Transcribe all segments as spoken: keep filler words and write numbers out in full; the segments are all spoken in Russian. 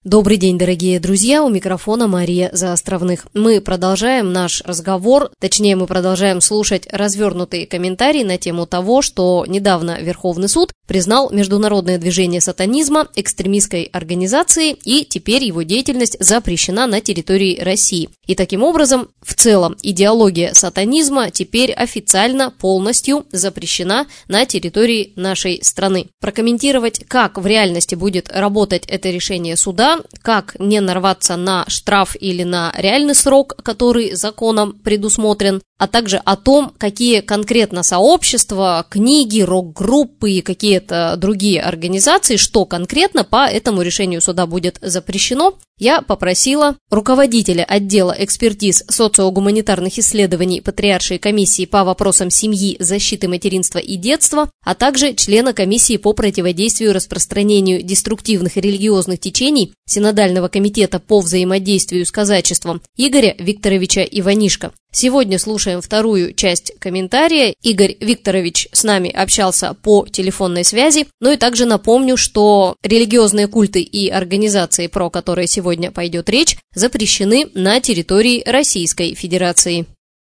Добрый день, дорогие друзья, у микрофона Мария Заостровных. Мы продолжаем наш разговор, точнее мы продолжаем слушать развернутые комментарии на тему того, что недавно Верховный суд признал международное движение сатанизма экстремистской организацией, и теперь его деятельность запрещена на территории России. И таким образом, в целом, идеология сатанизма теперь официально полностью запрещена на территории нашей страны. Прокомментировать, как в реальности будет работать это решение суда, как не нарваться на штраф или на реальный срок, который законом предусмотрен, а также о том, какие конкретно сообщества, книги, рок-группы и какие-то другие организации, что конкретно по этому решению суда будет запрещено, я попросила руководителя отдела экспертиз социогуманитарных исследований Патриаршей комиссии по вопросам семьи, защиты материнства и детства, а также члена комиссии по противодействию распространению деструктивных и религиозных течений Синодального комитета по взаимодействию с казачеством Игоря Викторовича Иванишко. Сегодня слушаем вторую часть комментария. Игорь Викторович с нами общался по телефонной связи. Ну и также напомню, что религиозные культы и организации, про которые сегодня пойдет речь, запрещены на территории Российской Федерации.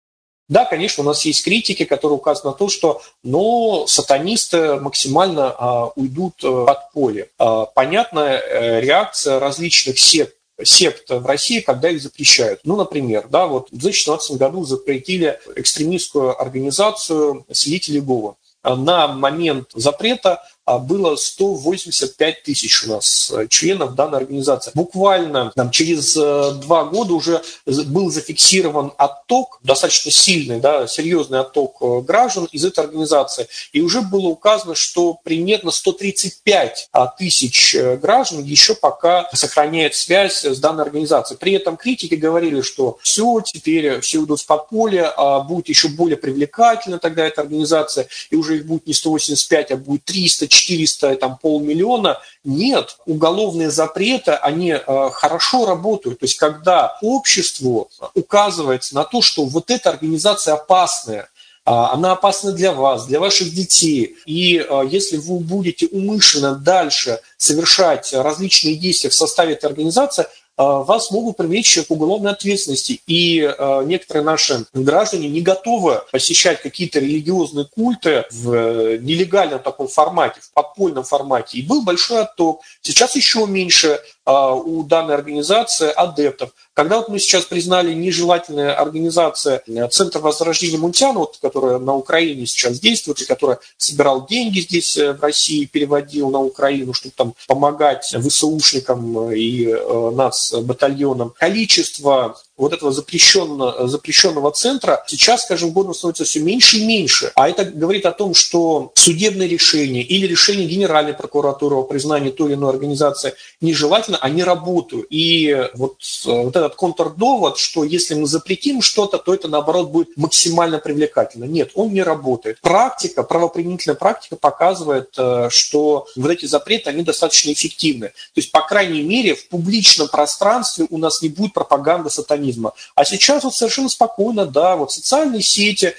Да, конечно, у нас есть критики, которые указывают на то, что ну, сатанисты максимально а, уйдут в подполье. А, понятная а, реакция различных сект, сект в России, когда их запрещают. Ну, например, да, вот в две тысячи шестнадцатом году запретили экстремистскую организацию «Свидетели Иеговы». На момент запрета было сто восемьдесят пять тысяч у нас членов данной организации. Буквально там, через два года уже был зафиксирован отток, достаточно сильный, да, серьезный отток граждан из этой организации. И уже было указано, что примерно сто тридцать пять тысяч граждан еще пока сохраняют связь с данной организацией. При этом критики говорили, что все, теперь все уйдут в подполье, а будет еще более привлекательна тогда эта организация, и уже их будет не сто восемьдесят пять, а будет триста, четыреста, там, полмиллиона. Нет, уголовные запреты, они э, хорошо работают. То есть, когда обществу указывается на то, что вот эта организация опасная, она опасна для вас, для ваших детей. И э, если вы будете умышленно дальше совершать различные действия в составе этой организации, вас могут привлечь к уголовной ответственности. И э, некоторые наши граждане не готовы посещать какие-то религиозные культы в нелегальном таком формате, в подпольном формате. И был большой отток. Сейчас еще меньше э, у данной организации адептов. Когда вот мы сейчас признали нежелательная организация Центр возрождения Мунтяна, вот, которая на Украине сейчас действует, и которая собирал деньги здесь в России, переводил на Украину, чтобы там помогать ВСУшникам и э, нацбатальонам, количество вот этого запрещенного, запрещенного центра сейчас, скажем, годом становится все меньше и меньше. А это говорит о том, что судебные решения или решения Генеральной прокуратуры о признании той или иной организации нежелательно, они работают. И вот, вот этот контрдовод, что если мы запретим что-то, то это, наоборот, будет максимально привлекательно. Нет, он не работает. Практика, правоприменительная практика показывает, что вот эти запреты, они достаточно эффективны. То есть, по крайней мере, в публичном пространстве у нас не будет пропаганды сатанизма. А сейчас вот совершенно спокойно, да, вот социальные сети,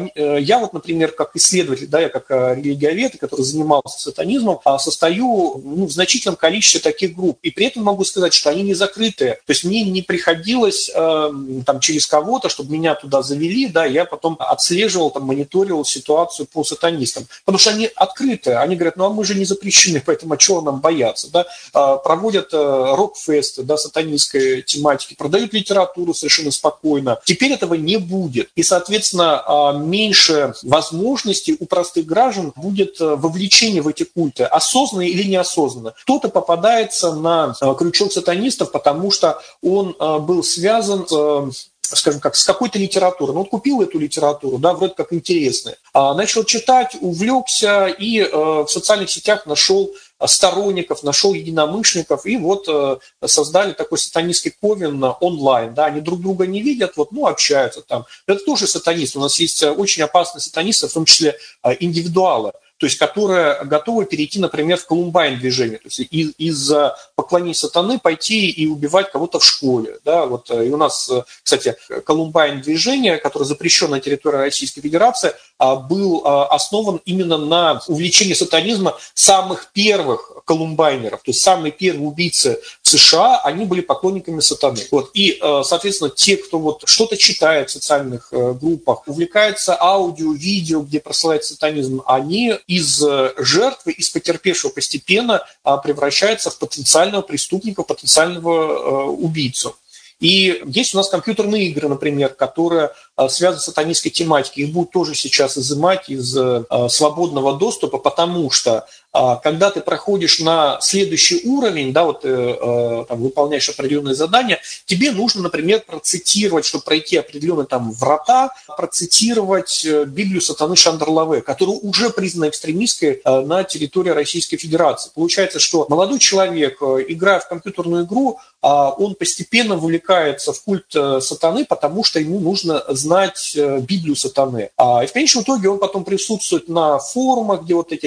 я вот, например, как исследователь, да, я как религиовед, который занимался сатанизмом, состою ну, в значительном количестве таких групп. И при этом могу сказать, что они не закрытые. То есть мне не приходилось там через кого-то, чтобы меня туда завели, да, я потом отслеживал, там, мониторил ситуацию по сатанистам. Потому что они открытые, они говорят, ну а мы же не запрещены, поэтому а чего нам бояться, да. Проводят рок-фесты, да, сатанистской тематики, продают литературу совершенно спокойно. Теперь этого не будет. И, соответственно, меньше возможностей у простых граждан будет вовлечение в эти культы, осознанно или неосознанно. Кто-то попадается на крючок сатанистов, потому что он был связан с, скажем как, с какой-то литературой. Ну, вот купил эту литературу, да, вроде как интересная. Начал читать, увлекся и в социальных сетях нашел сторонников, нашел единомышленников, и вот э, создали такой сатанистский ковен онлайн. Да, они друг друга не видят, вот, ну, общаются там. Это тоже сатанисты. У нас есть очень опасные сатанисты, в том числе э, индивидуалы, то есть которые готовы перейти, например, в Колумбайн-движение, то есть из, из поклонения сатаны пойти и убивать кого-то в школе. Да? Вот, и у нас, кстати, Колумбайн-движение, которое запрещено на территории Российской Федерации, был основан именно на увлечении сатанизма самых первых колумбайнеров, то есть самые первые убийцы в США, они были поклонниками сатаны. Вот. И, соответственно, те, кто вот что-то читает в социальных группах, увлекается аудио, видео, где прославляется сатанизм, они из жертвы, из потерпевшего постепенно превращаются в потенциального преступника, потенциального убийцу. И есть у нас компьютерные игры, например, которые связаны с сатанистской тематикой. Их будут тоже сейчас изымать из свободного доступа, потому что когда ты проходишь на следующий уровень, да, вот там, выполняешь определенные задания, тебе нужно, например, процитировать, чтобы пройти определенные там врата, процитировать Библию сатаны Шандерлаве, которая уже признана экстремистской на территории Российской Федерации. Получается, что молодой человек, играя в компьютерную игру, он постепенно вовлекается в культ сатаны, потому что ему нужно знать Библию сатаны. И в конечном итоге он потом присутствует на форумах, где вот эти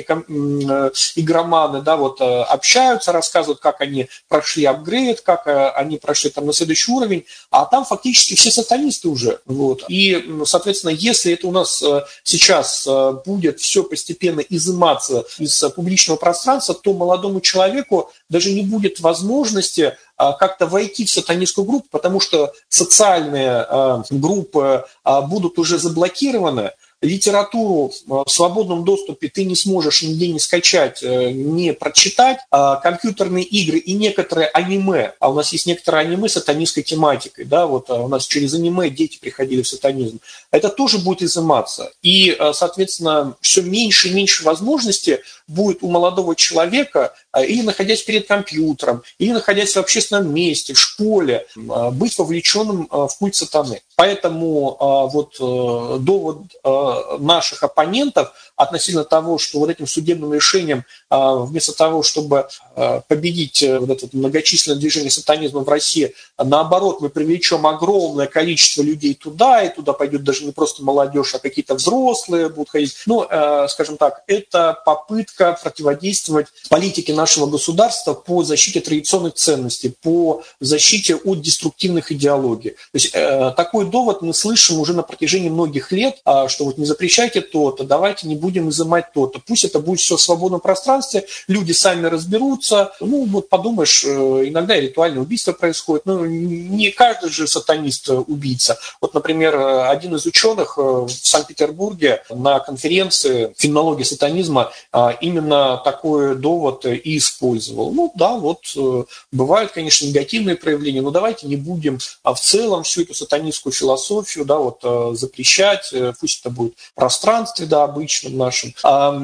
игроманы, да, вот, общаются, рассказывают, как они прошли апгрейд, как они прошли там на следующий уровень, а там фактически все сатанисты уже. Вот. И, соответственно, если это у нас сейчас будет все постепенно изыматься из публичного пространства, то молодому человеку даже не будет возможности как-то войти в сатанистскую группу, потому что социальные группы будут уже заблокированы, литературу в свободном доступе ты не сможешь нигде не скачать, не прочитать, компьютерные игры и некоторые аниме, а у нас есть некоторые аниме с сатанистской тематикой, да, вот у нас через аниме дети приходили в сатанизм, это тоже будет изыматься. И, соответственно, все меньше и меньше возможностей будет у молодого человека, или находясь перед компьютером, или находясь в общественном месте, в школе, быть вовлеченным в культ сатаны. Поэтому вот довод наших оппонентов относительно того, что вот этим судебным решением вместо того, чтобы победить вот это многочисленное движение сатанизма в России, наоборот, мы привлечем огромное количество людей туда, и туда пойдет даже не просто молодежь, а какие-то взрослые будут ходить. Ну, скажем так, это попытка противодействовать политике нашего государства по защите традиционных ценностей, по защите от деструктивных идеологий. То есть такой довод мы слышим уже на протяжении многих лет, что вот не запрещайте то-то, давайте не будем изымать то-то. Пусть это будет все в свободном пространстве, люди сами разберутся. Ну, вот подумаешь, иногда и ритуальное убийство происходит. Ну, не каждый же сатанист убийца. Вот, например, один из ученых в Санкт-Петербурге на конференции «Феноменология сатанизма» именно такой довод и использовал. Ну, да, вот бывают, конечно, негативные проявления, но давайте не будем в целом всю эту сатанистскую философию, да, вот запрещать, пусть это будет в пространстве, да, обычном нашем.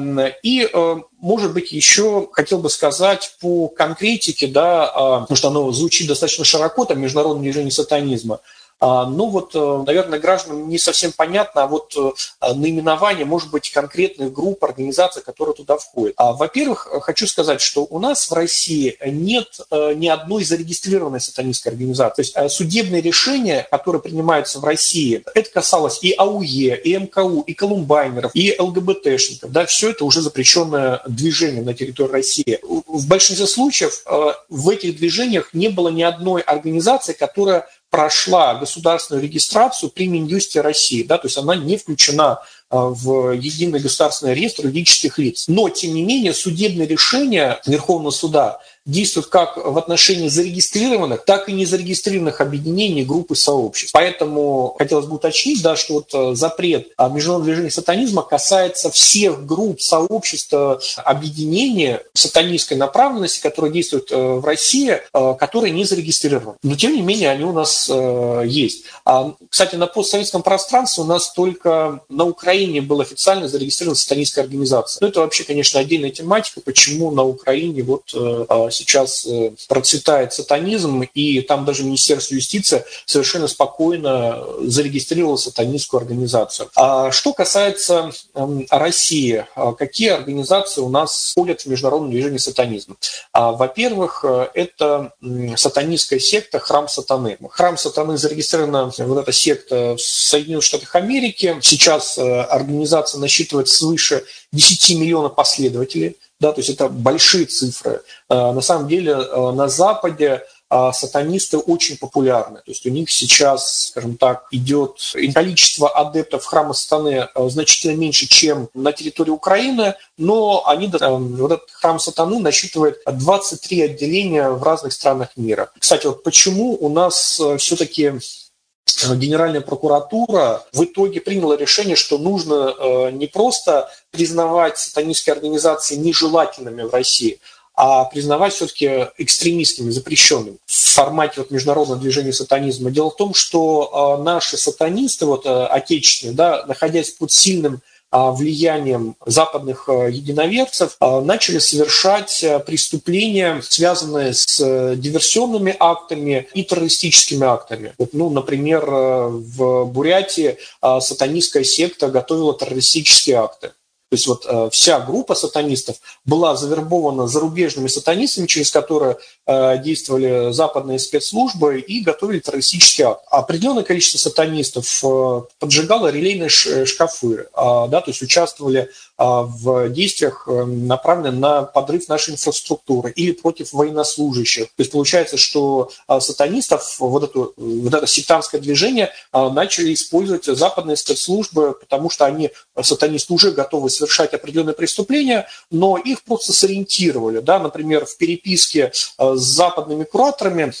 И, может быть, еще хотел бы сказать по конкретике, да, потому что оно звучит достаточно широко, там, международное движение сатанизма. Ну вот, наверное, гражданам не совсем понятно, а вот наименование, может быть, конкретных групп, организаций, которые туда входят. Во-первых, хочу сказать, что у нас в России нет ни одной зарегистрированной сатанистской организации. То есть судебные решения, которые принимаются в России, это касалось и АУЕ, и МКУ, и колумбайнеров, и ЛГБТшников. Да, все это уже запрещенное движение на территории России. В большинстве случаев в этих движениях не было ни одной организации, которая прошла государственную регистрацию при Минюсте России, да, то есть она не включена в единый государственный реестр юридических лиц. Но, тем не менее, судебные решения Верховного суда действуют как в отношении зарегистрированных, так и незарегистрированных объединений, групп и сообществ. Поэтому хотелось бы уточнить, да, что вот запрет международного движения сатанизма касается всех групп, сообществ, объединений сатанистской направленности, которые действуют в России, которые не зарегистрированы. Но, тем не менее, они у нас есть. Кстати, на постсоветском пространстве у нас только на Украине была официально зарегистрирована сатанистская организация. Но это вообще, конечно, отдельная тематика, почему на Украине вот сейчас процветает сатанизм, и там даже Министерство юстиции совершенно спокойно зарегистрировало сатанистскую организацию. А что касается России, какие организации у нас входят в международное движение сатанизма? Во-первых, это сатанистская секта «Храм сатаны». «Храм сатаны» зарегистрирована, вот эта секта, в Соединенных Штатах Америки. Сейчас организация насчитывает свыше десять миллионов последователей. Да, то есть это большие цифры. На самом деле на Западе сатанисты очень популярны. То есть у них сейчас, скажем так, идет количество адептов храма сатаны значительно меньше, чем на территории Украины, но они, вот этот храм сатаны насчитывает двадцать три отделения в разных странах мира. Кстати, вот почему у нас все-таки Генеральная прокуратура в итоге приняла решение, что нужно не просто признавать сатанистские организации нежелательными в России, а признавать все-таки экстремистами, запрещенными в формате вот международного движения сатанизма. Дело в том, что наши сатанисты, вот, отечественные, да, находясь под сильным влиянием западных единоверцев, начали совершать преступления, связанные с диверсионными актами и террористическими актами. Вот, ну, например, в Бурятии сатанистская секта готовила террористические акты. То есть вот э, вся группа сатанистов была завербована зарубежными сатанистами, через которые э, действовали западные спецслужбы и готовили террористический акт. Определенное количество сатанистов э, поджигало релейные шкафы, э, да, то есть участвовали э, в действиях, э, направленных на подрыв нашей инфраструктуры или против военнослужащих. То есть получается, что э, сатанистов, вот, эту, вот это сектантское движение э, начали использовать западные спецслужбы, потому что они, сатанисты, уже готовы совершать определенные преступления, но их просто сориентировали. Да? Например, в переписке с западными кураторами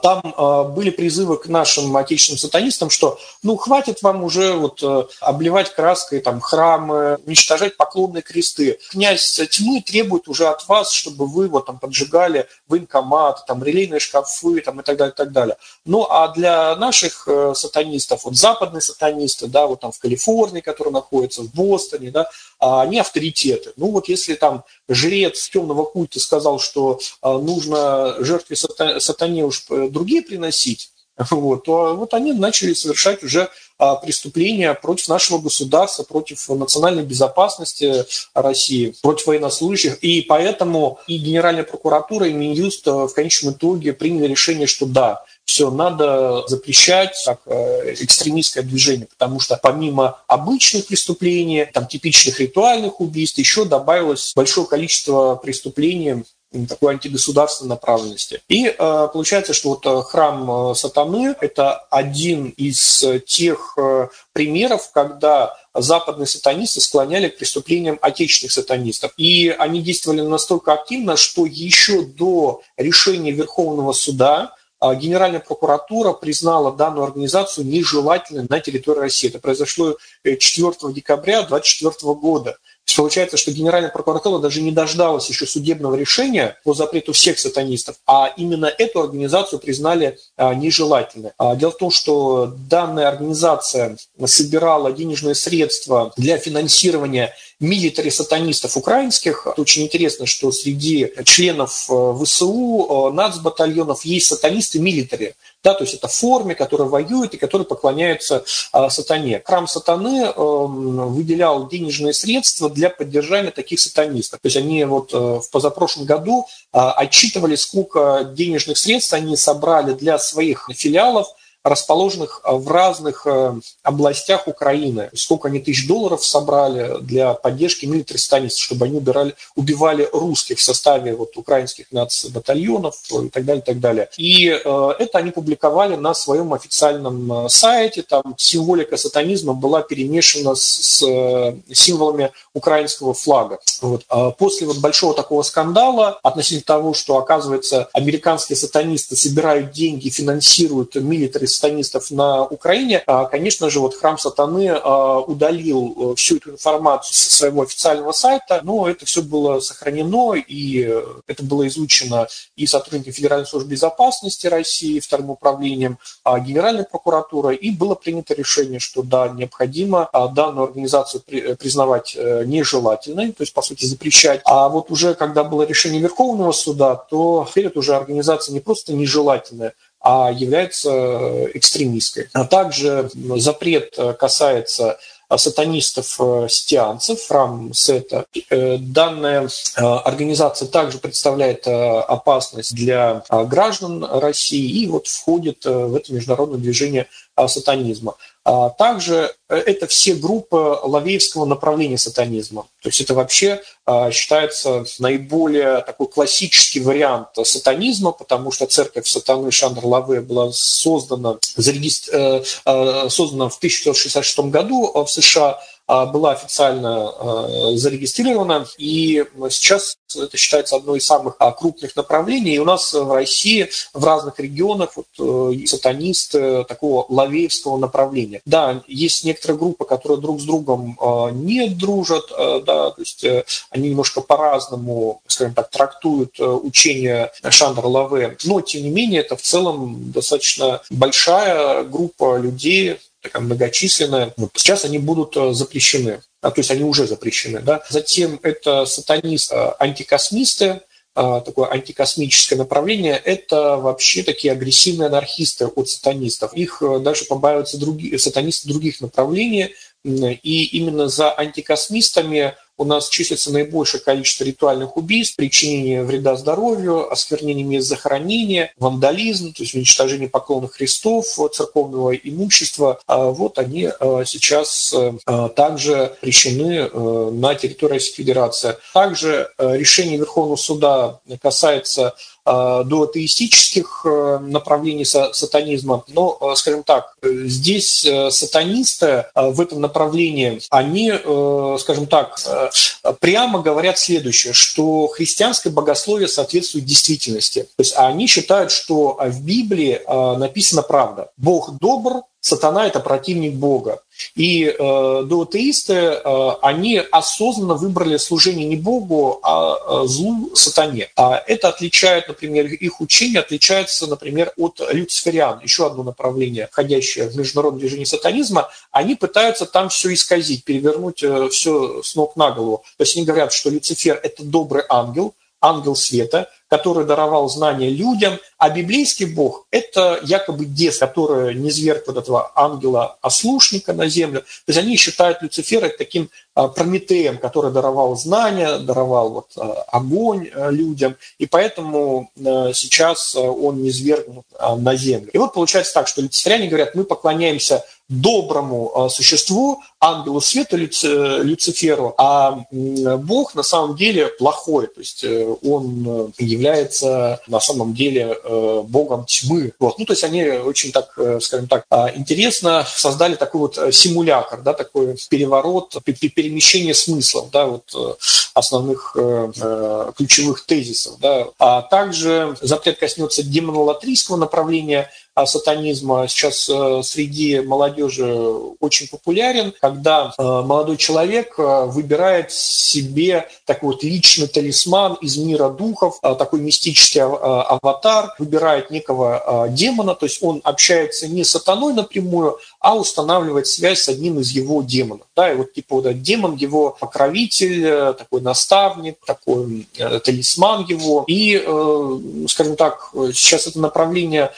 там были призывы к нашим отечественным сатанистам, что ну хватит вам уже вот обливать краской там, храмы, уничтожать поклонные кресты. Князь тьмы требует уже от вас, чтобы вы вот, там, поджигали военкоматы, там, релейные шкафы там, и так далее, и так далее. Ну а для наших сатанистов, вот западные сатанисты, да, вот там в Калифорнии, которые находятся, в Бостоне, да, они авторитеты. Ну вот если там жрец темного культа сказал, что нужно жертве сатане уж другие приносить, вот, то вот они начали совершать уже преступления против нашего государства, против национальной безопасности России, против военнослужащих. И поэтому и Генеральная прокуратура, и Минюст в конечном итоге приняли решение, что да, все, надо запрещать как экстремистское движение, потому что помимо обычных преступлений, там, типичных ритуальных убийств, еще добавилось большое количество преступлений такой антигосударственной направленности. И э, получается, что вот храм сатаны – это один из тех э, примеров, когда западные сатанисты склоняли к преступлениям отечественных сатанистов. И они действовали настолько активно, что еще до решения Верховного суда Генеральная прокуратура признала данную организацию нежелательной на территории России. Это произошло четвёртого декабря две тысячи двадцать четвёртого года. Получается, что Генеральная прокуратура даже не дождалась еще судебного решения по запрету всех сатанистов, а именно эту организацию признали нежелательной. Дело в том, что данная организация собирала денежные средства для финансирования милитари-сатанистов украинских. Это очень интересно, что среди членов ВСУ, нацбатальонов есть сатанисты-милитари. Да, то есть это в форме, которые воюют и которые поклоняются а, сатане. Храм сатаны э, выделял денежные средства для поддержания таких сатанистов. То есть они вот э, в позапрошлом году э, отчитывали, сколько денежных средств они собрали для своих филиалов, расположенных в разных областях Украины. Сколько они тысяч долларов собрали для поддержки милитари-сатанистов, чтобы они убирали, убивали русских в составе вот, украинских нацбатальонов и так далее, и так далее. И э, это они публиковали на своем официальном сайте. Там символика сатанизма была перемешана с, с символами украинского флага. Вот. А после вот большого такого скандала относительно того, что, оказывается, американские сатанисты собирают деньги, финансируют милитари сатанистов на Украине, конечно же, вот храм сатаны удалил всю эту информацию со своего официального сайта, но это все было сохранено, и это было изучено и сотрудниками Федеральной службы безопасности России, вторым управлением, Генеральной прокуратуры, и было принято решение, что да, необходимо данную организацию признавать нежелательной, то есть, по сути, запрещать. А вот уже когда было решение Верховного суда, то теперь это уже организация не просто нежелательная, а является экстремистской. А также запрет касается сатанистов-ситианцев, храм Сета. Данная организация также представляет опасность для граждан России и вот входит в это международное движение сатанизма. Также это все группы лавеевского направления сатанизма. То есть это вообще считается наиболее такой классический вариант сатанизма, потому что церковь сатаны Шандер Лаве была создана, зарегистр... создана в тысяча девятьсот шестьдесят шестом году в США, была официально зарегистрирована, и сейчас это считается одной из самых крупных направлений. И у нас в России в разных регионах вот, сатанисты такого лавеевского направления. Да, есть некоторые группы, которые друг с другом не дружат, да, то есть они немножко по-разному, скажем так, трактуют учение Шандер Лаве, но тем не менее это в целом достаточно большая группа людей, такая многочисленная. Вот сейчас они будут запрещены, а, то есть они уже запрещены. Да? Затем это сатанисты-антикосмисты, такое антикосмическое направление, это вообще такие агрессивные анархисты от сатанистов. Их даже побаиваются другие, сатанисты других направлений, и именно за антикосмистами у нас числится наибольшее количество ритуальных убийств, причинение вреда здоровью, осквернение мест захоронения, вандализм, то есть уничтожение поклонных крестов, церковного имущества. Вот они сейчас также запрещены на территории Российской Федерации. Также решение Верховного суда касается дуатеистических направлений сатанизма. Но, скажем так, здесь сатанисты в этом направлении, они, скажем так, прямо говорят следующее, что христианское богословие соответствует действительности. То есть они считают, что в Библии написана правда. Бог добр, сатана – это противник Бога. И э, дуатеисты, э, они осознанно выбрали служение не Богу, а злу сатане. А это отличает, например, их учение отличается, например, от люцифериан, еще одно направление, входящее в международное движение сатанизма. Они пытаются там все исказить, перевернуть э, все с ног на голову. То есть они говорят, что Люцифер – это добрый ангел, ангел света, который даровал знания людям, а библейский бог – это якобы дьявол, который низвергл вот этого ангела-ослушника на землю. То есть они считают Люцифера таким Прометеем, который даровал знания, даровал вот огонь людям, и поэтому сейчас он низвергнут на землю. И вот получается так, что люциферяне говорят, мы поклоняемся доброму существу, ангелу света Люциферу, а Бог на самом деле плохой, то есть он является на самом деле богом тьмы. Вот. Ну, то есть они очень так, скажем так, интересно создали такой вот симулятор, да, такой переворот, перемещение смыслов, да, вот основных ключевых тезисов. Да. А также запрет коснется демонолатрийского направления сатанизма. Сейчас среди молодежи очень популярен, когда молодой человек выбирает себе такой вот личный талисман из мира духов, такой мистический аватар, выбирает некого демона, то есть он общается не с сатаной напрямую, а устанавливает связь с одним из его демонов. Да, и вот типа вот этот демон, его покровитель, такой наставник, такой талисман его. И, скажем так, сейчас это направление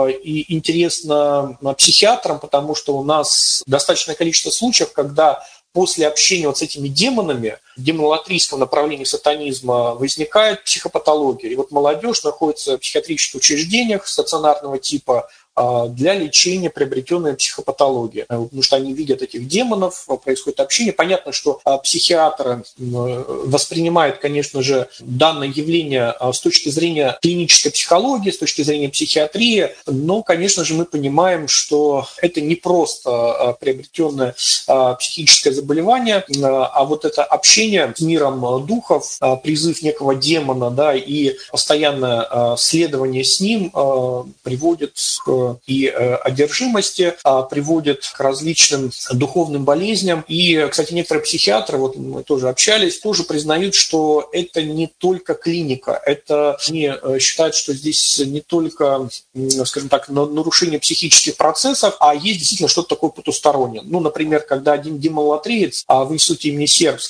и интересно психиатрам, потому что у нас достаточное количество случаев, когда после общения вот с этими демонами, в демонолатрийском направлении сатанизма, возникает психопатология. И вот молодежь находится в психиатрических учреждениях стационарного типа для лечения приобретенной психопатологии. Потому что они видят этих демонов, происходит общение. Понятно, что психиатр воспринимает, конечно же, данное явление с точки зрения клинической психологии, с точки зрения психиатрии, но, конечно же, мы понимаем, что это не просто приобретенное психическое заболевание, а вот это общение с миром духов, призыв некого демона, да, и постоянное следование с ним приводит к и одержимости, приводит к различным духовным болезням. И, кстати, некоторые психиатры, вот мы тоже общались, тоже признают, что это не только клиника, это они считают, что здесь не только, скажем так, нарушение психических процессов, а есть действительно что-то такое потустороннее. Ну, например, когда один демонолатриец в институте имени Сербского, да,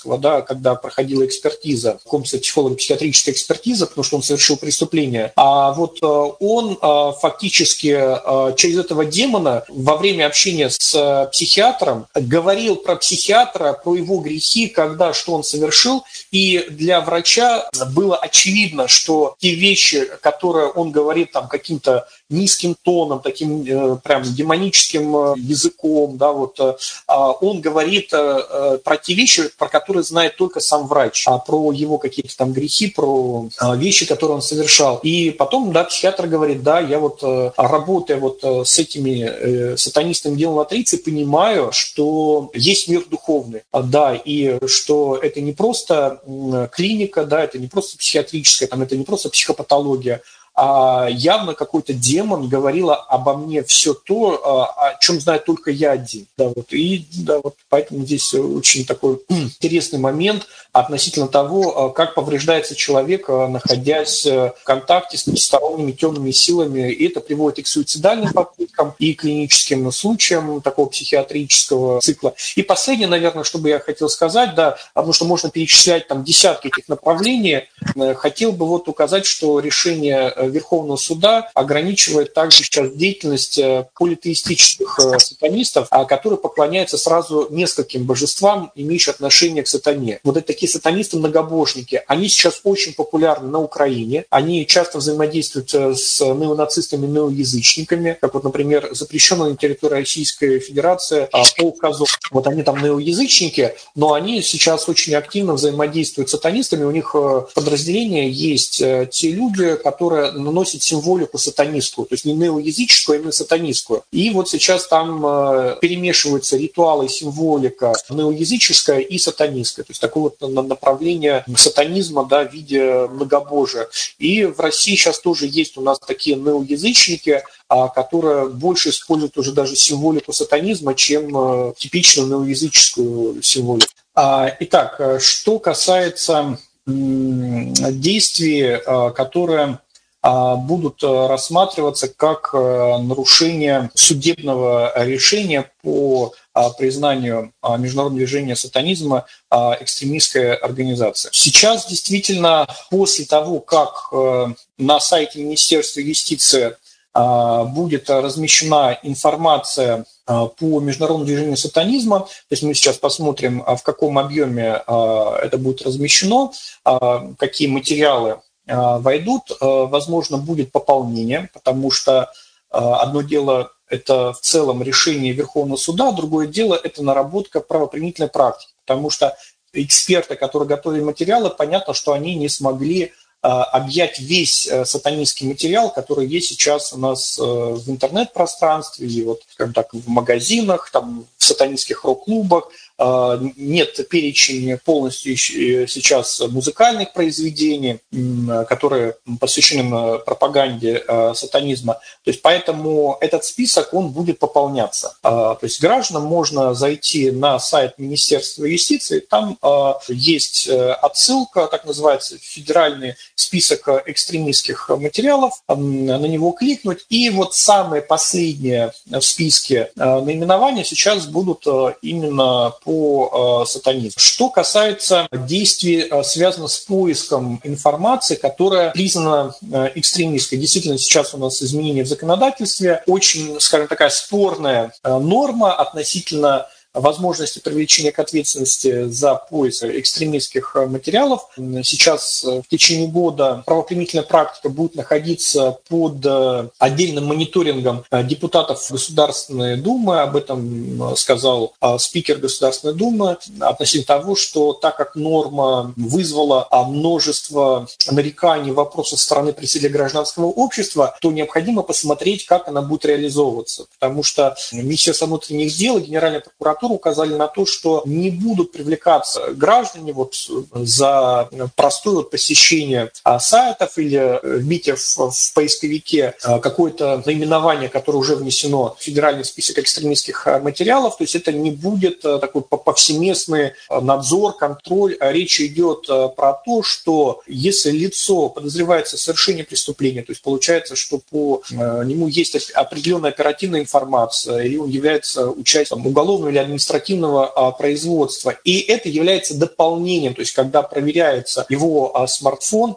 когда проходила экспертиза, комплексная психолого-психиатрическая экспертиза, потому что он совершил преступление. А вот он фактически через этого демона во время общения с психиатром говорил про психиатра, про его грехи, когда, что он совершил, и для врача было очевидно, что те вещи, которые он говорит там каким-то низким тоном, таким э, прям демоническим э, языком, да, вот, э, он говорит э, про те вещи, про которые знает только сам врач, а про его какие-то там грехи, про э, вещи, которые он совершал. И потом, да, психиатр говорит, да, я вот э, работая вот э, с этими э, сатанистами демолатрицы, понимаю, что есть мир духовный, да, и что это не просто э, клиника, да, это не просто психиатрическая, там, это не просто психопатология, а явно какой-то демон говорил обо мне все то, о чем знаю только я один. Да, вот, и да, вот поэтому здесь очень такой интересный момент относительно того, как повреждается человек, находясь в контакте с потусторонними темными силами. И это приводит и к суицидальным попыткам, и к клиническим случаям такого психиатрического цикла. И последнее, наверное, что бы я хотел сказать, да, потому что можно перечислять там десятки этих направлений, хотел бы вот указать, что решение Верховного суда ограничивает также сейчас деятельность политеистических сатанистов, которые поклоняются сразу нескольким божествам, имеющим отношение к сатане. Вот это такие сатанисты-многобожники. Они сейчас очень популярны на Украине. Они часто взаимодействуют с неонацистами, неоязычниками, как вот, например, запрещенная на территории Российской Федерации полк Азов. Вот они там неоязычники, но они сейчас очень активно взаимодействуют с сатанистами. У них подразделения есть те люди, которые наносят символику сатанистскую, то есть не неоязыческую, а именно сатанистскую. И вот сейчас там перемешиваются ритуалы и символика неоязыческая и сатанистская, то есть такое вот направление сатанизма, да, в виде многобожия. И в России сейчас тоже есть у нас такие неоязычники, которые больше используют уже даже символику сатанизма, чем типичную неоязыческую символику. Итак, что касается действий, которые будут рассматриваться как нарушение судебного решения по признанию Международного движения сатанизма экстремистской организацией. Сейчас действительно после того, как на сайте Министерства юстиции будет размещена информация по Международному движению сатанизма, то есть мы сейчас посмотрим, в каком объеме это будет размещено, какие материалы войдут, возможно, будет пополнение, потому что одно дело – это в целом решение Верховного суда, другое дело – это наработка правоприменительной практики, потому что эксперты, которые готовили материалы, понятно, что они не смогли объять весь сатанистский материал, который есть сейчас у нас в интернет-пространстве, и вот, скажем так, в магазинах, там, в сатанистских рок-клубах. Нет перечень полностью сейчас музыкальных произведений, которые посвящены пропаганде сатанизма. То есть поэтому этот список, он будет пополняться. То есть гражданам можно зайти на сайт Министерства юстиции, там есть отсылка, так называется, федеральный список экстремистских материалов, на него кликнуть, и вот самые последние в списке наименования сейчас будут именно по сатанизму. Что касается действий, связанных с поиском информации, которая признана экстремистской. Действительно, сейчас у нас изменения в законодательстве. Очень, скажем, такая спорная норма относительно возможности привлечения к ответственности за поиск экстремистских материалов. Сейчас в течение года правоприменительная практика будет находиться под отдельным мониторингом депутатов Государственной Думы. Об этом сказал спикер Государственной Думы относительно того, что так как норма вызвала множество нареканий, вопросов со стороны представителей гражданского общества, то необходимо посмотреть, как она будет реализовываться. Потому что Министерство внутренних дел и Генеральная прокуратура указали на то, что не будут привлекаться граждане вот за простое вот посещение сайтов или вбитие в, в поисковике какое-то наименование, которое уже внесено в федеральный список экстремистских материалов. То есть это не будет такой повсеместный надзор, контроль. Речь идет про то, что если лицо подозревается в совершении преступления, то есть получается, что по нему есть определенная оперативная информация, или он является участником уголовного или административного производства. И это является дополнением, то есть когда проверяется его смартфон,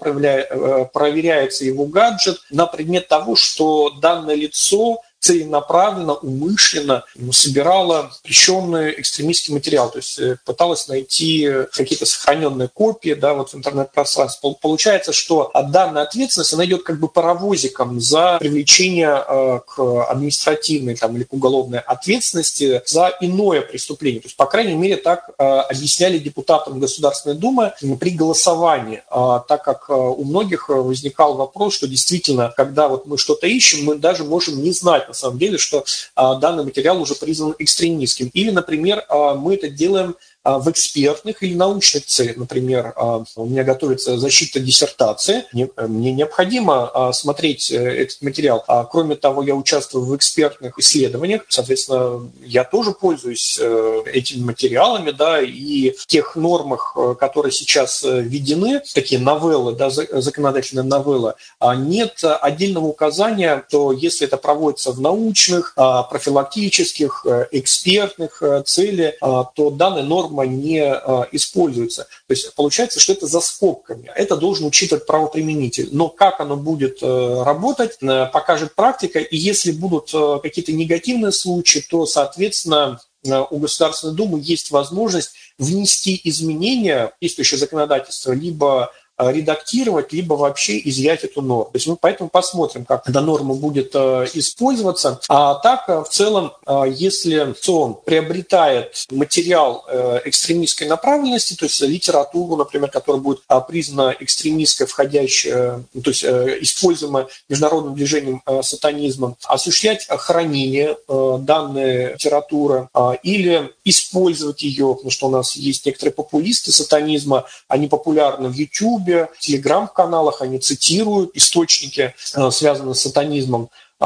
проверяется его гаджет на предмет того, что данное лицо целенаправленно, умышленно собирала запрещенный экстремистский материал, то есть пыталась найти какие-то сохраненные копии, да, вот в интернет-пространстве. Получается, что данная ответственность, она идет как бы паровозиком за привлечение к административной там, или к уголовной ответственности за иное преступление. То есть, по крайней мере, так объясняли депутатам Государственной Думы при голосовании, так как у многих возникал вопрос, что действительно, когда вот мы что-то ищем, мы даже можем не знать, на самом деле, что а, данный материал уже признан экстремистским. Или, например, а, мы это делаем а, в экспертных или научных целях. Например, а, у меня готовится защита диссертации. Мне, мне необходимо а, смотреть этот материал. А, кроме того, я участвую в экспертных исследованиях. Соответственно, я тоже пользуюсь а, этими материалами, да, и в тех нормах, которые сейчас введены, такие новеллы, да, законодательные новеллы, а, нет отдельного указания, что если это проводится в научных, профилактических, экспертных целях, то данная норма не используется. То есть получается, что это за скобками. Это должен учитывать правоприменитель. Но как оно будет работать, покажет практика. И если будут какие-то негативные случаи, то, соответственно, у Государственной Думы есть возможность внести изменения в действующее законодательство, либо редактировать, либо вообще изъять эту норму. То есть мы поэтому посмотрим, как эта норма будет использоваться. А так, в целом, если ЦОН приобретает материал экстремистской направленности, то есть литературу, например, которая будет признана экстремистской, входящая, то есть используемая международным движением сатанизмом, осуществлять хранение данной литературы или использовать ее, потому что у нас есть некоторые популисты сатанизма, они популярны в YouTube, в телеграм-каналах, они цитируют источники, связанные с сатанизмом,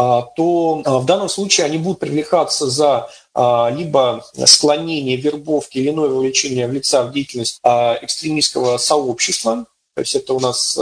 то в данном случае они будут привлекаться за либо склонение, вербовки или иное вовлечение в лица в деятельность экстремистского сообщества. То есть это у нас...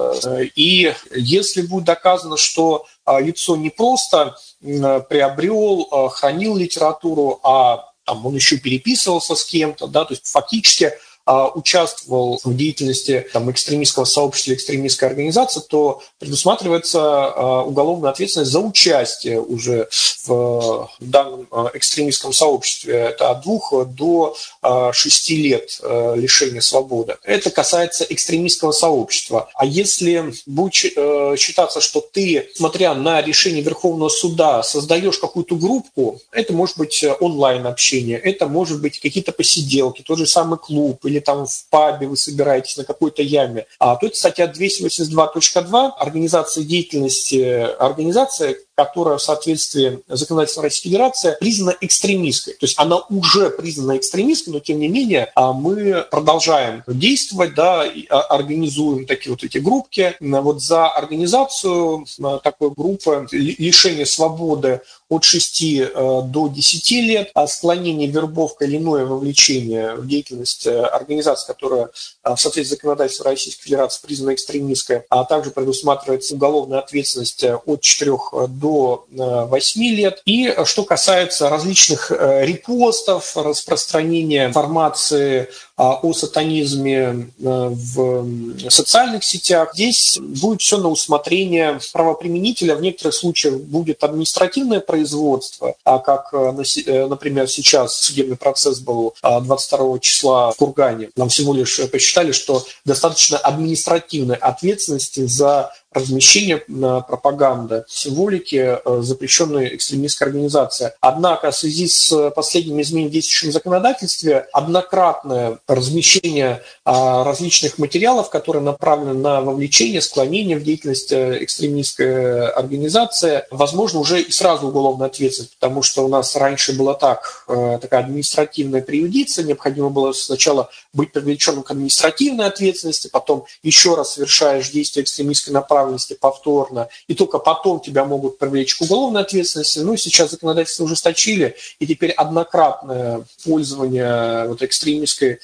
И если будет доказано, что лицо не просто приобрел, хранил литературу, а там, он еще переписывался с кем-то, да, то есть фактически участвовал в деятельности там, экстремистского сообщества или экстремистской организации, то предусматривается уголовная ответственность за участие уже в данном экстремистском сообществе. Это от двух до шести лет лишения свободы. Это касается экстремистского сообщества. А если будет считаться, что ты, смотря на решение Верховного суда, создаешь какую-то группу, это может быть онлайн-общение, это может быть какие-то посиделки, тот же самый клуб, или там в пабе вы собираетесь на какой-то яме, а то это статья двести восемьдесят два точка два организация деятельности, организация, которая в соответствии с законодательством Российской Федерации признана экстремистской. То есть она уже признана экстремистской, но тем не менее мы продолжаем действовать, да, и организуем такие вот эти группки. Вот за организацию такой группы лишения свободы от шести до десяти лет, а склонение, вербовка или иное вовлечение в деятельность организации, которая в соответствии с законодательством Российской Федерации признана экстремистской, а также предусматривается уголовная ответственность от четырёх до восьми лет. И что касается различных репостов, распространения информации о сатанизме в социальных сетях, здесь будет все на усмотрение правоприменителя. В некоторых случаях будет административное производство, а как, например, сейчас судебный процесс был двадцать второго числа в Кургане. Нам всего лишь посчитали, что достаточно административной ответственности за размещение пропаганды, символики запрещенной экстремистской организации. Однако в связи с последними изменениями в действующем законодательстве однократное размещение различных материалов, которые направлены на вовлечение, склонение в деятельность экстремистской организации, возможно, уже и сразу уголовная ответственность, потому что у нас раньше было так, такая административная преюдиция, необходимо было сначала быть привлеченным к административной ответственности, потом еще раз совершаешь действие экстремистской направленности повторно, и только потом тебя могут привлечь к уголовной ответственности. Ну, сейчас законодательство ужесточили, и теперь однократное пользование вот экстремистской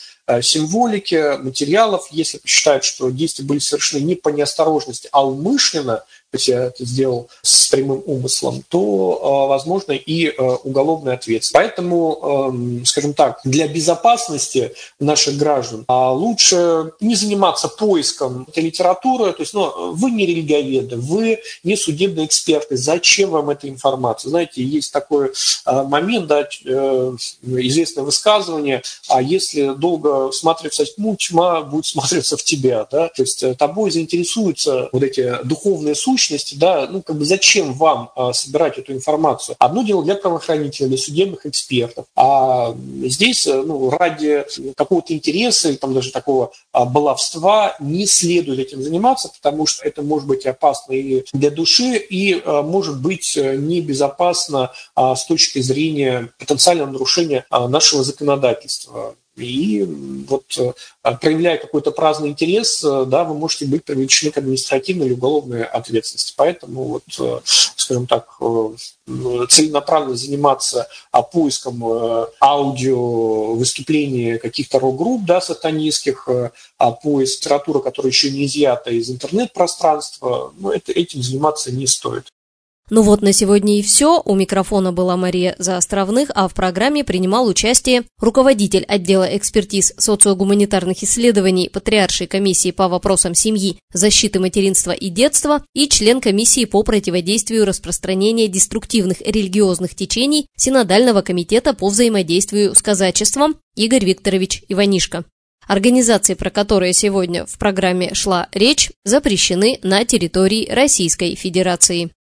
символики, материалов, если посчитают, что действия были совершены не по неосторожности, а умышленно, если я это сделал с прямым умыслом, то, возможно, и уголовная ответственность. Поэтому, скажем так, для безопасности наших граждан лучше не заниматься поиском этой литературы. То есть, ну, вы не религиоведы, вы не судебные эксперты. Зачем вам эта информация? Знаете, есть такой момент, да, известное высказывание: а если долго всматриваться в тьму, тьма будет всматриваться в тебя. Да? То есть тобой заинтересуются вот эти духовные сущности. Да? Ну, как бы зачем вам собирать эту информацию? Одно дело для правоохранителей, для судебных экспертов. А здесь, ну, ради какого-то интереса, там даже такого баловства не следует этим заниматься, потому что это может быть опасно и для души, и может быть небезопасно с точки зрения потенциального нарушения нашего законодательства. И вот, проявляя какой-то праздный интерес, да, вы можете быть привлечены к административной или уголовной ответственности. Поэтому, вот, скажем так, целенаправленно заниматься поиском аудио выступлений каких-то рок-групп, да, сатанистских, поиск литературы, которая еще не изъята из интернет-пространства, ну, это, этим заниматься не стоит. Ну вот на сегодня и все. У микрофона была Мария Заостровных, а в программе принимал участие руководитель отдела экспертиз социогуманитарных исследований Патриаршей комиссии по вопросам семьи, защиты материнства и детства и член комиссии по противодействию распространения деструктивных религиозных течений Синодального комитета по взаимодействию с казачеством Игорь Викторович Иванишко. Организации, про которые сегодня в программе шла речь, запрещены на территории Российской Федерации.